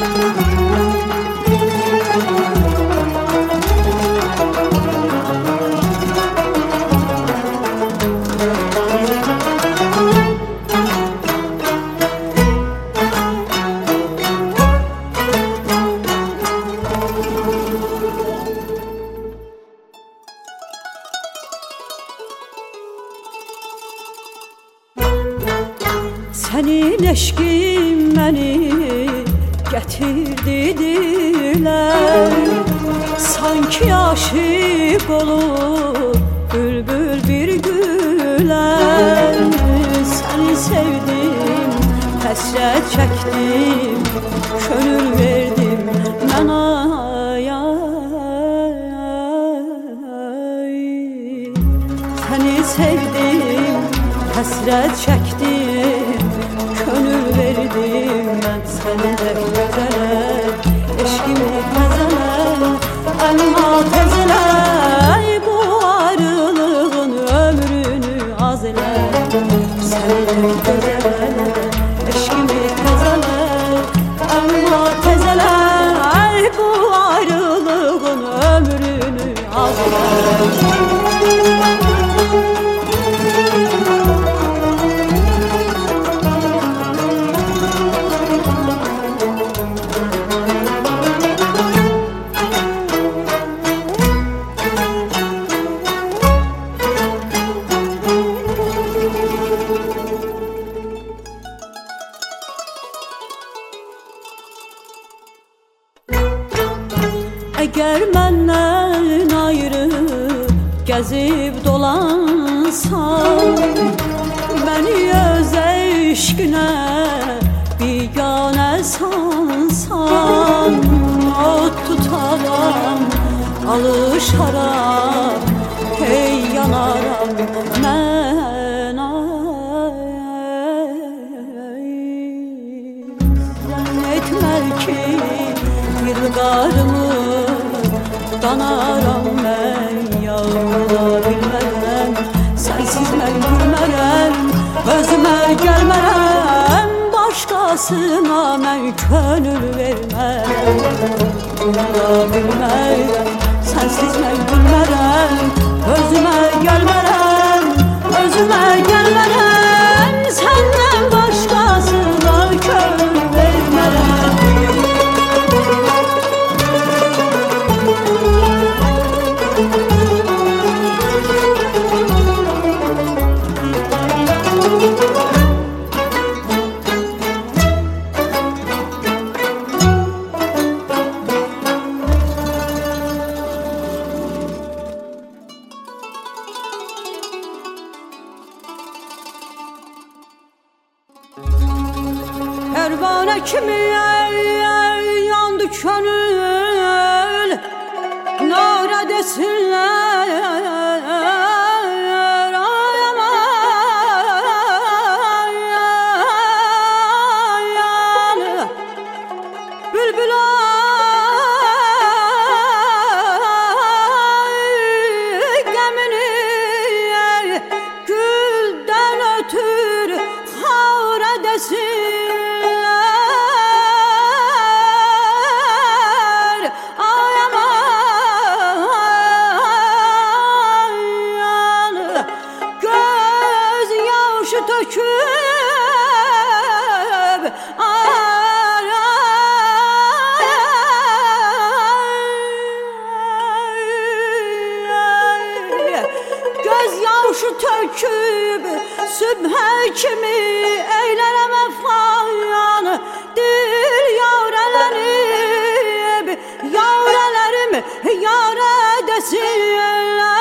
Sənin eşqin məni gətirdi dilər, sanki aşiq olub bülbül bir gülər. Səni sevdim, həsrət çəkdim, könül verdim mən ay. Səni sevdim, həsrət çəkdim, könül verdim mən sənə gözələ, eşqimi təzələ, amma təzələ, bu ayrılığın ömrünü az elə. Sənə gözələ, eşqimi təzələ, amma təzələ, bu ayrılığın ömrünü az elə. Əgər məndən ayrı gəzib dolansan, məni öz eşqinə biganə sansan, od tutaram, alışaram, hey yanaram mən zənn etmə ki bir qarımı danaram mən, yağmura bilmərəm, sənsiz mən gülmərəm, özümə gəlmərəm, başqasına mən könül vermərəm. Yağmura bilmərəm, sənsiz mən gülmərəm, özümə gəlmərəm, özümə gəlmərəm, səndən başqasına könül vermərəm. Pərvanə kimi yandı könül, nara desinlər, ay aman, bülbül qəmini güldən ötür xavra desin. Töküb göz yaşı töküb sübhə kimi eylərəm əfqan, dil yavrələnib, yavrələrim yara desinlər.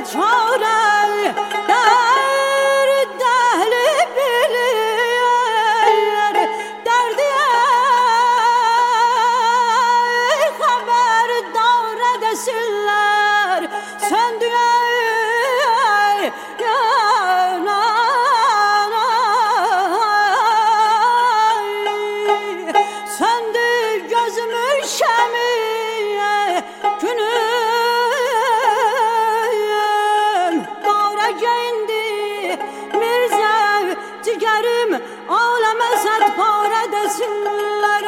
çare derdli bilir derdi haber davra desinler söndü söndü gözümün şemi günüm davra geyindi Mirze cigerim aleme set para desinler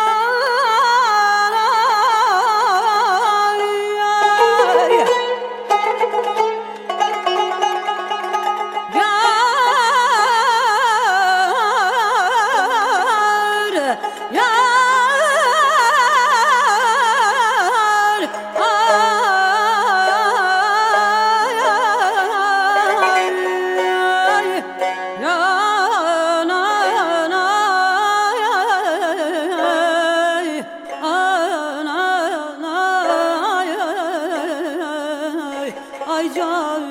ay can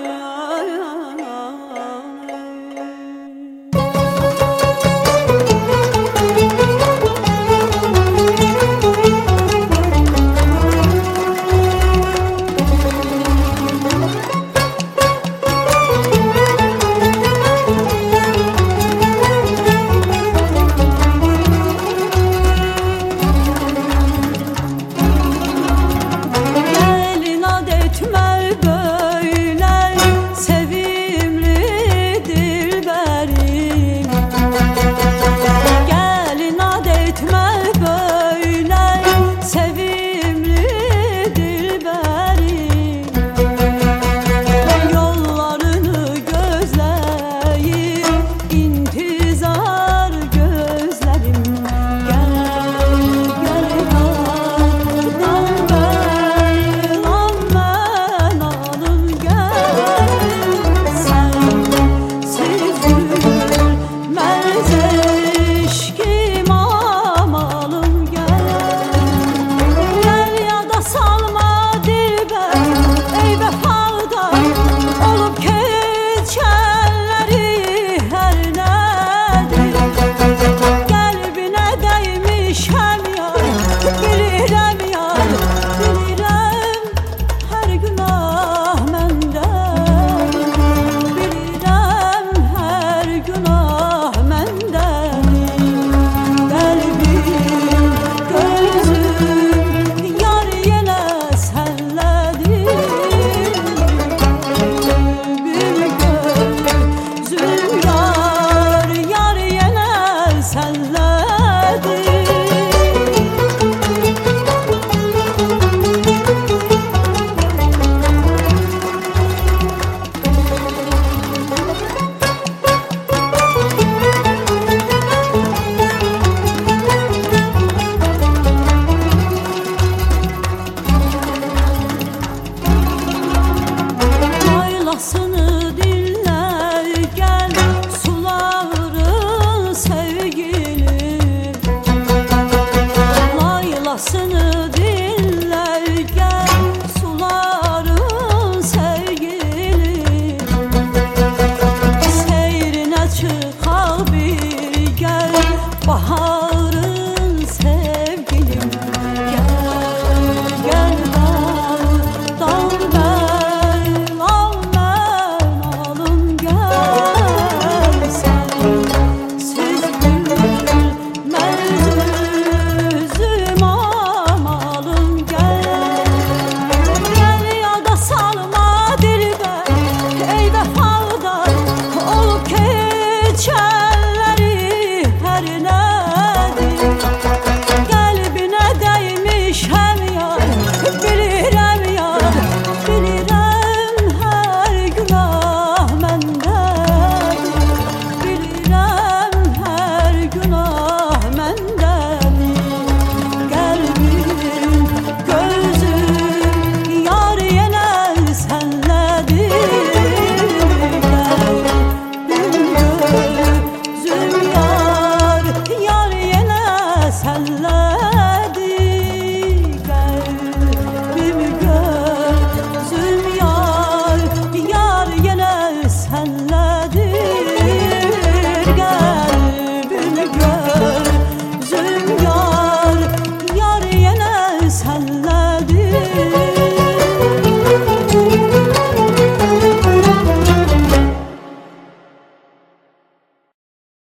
çare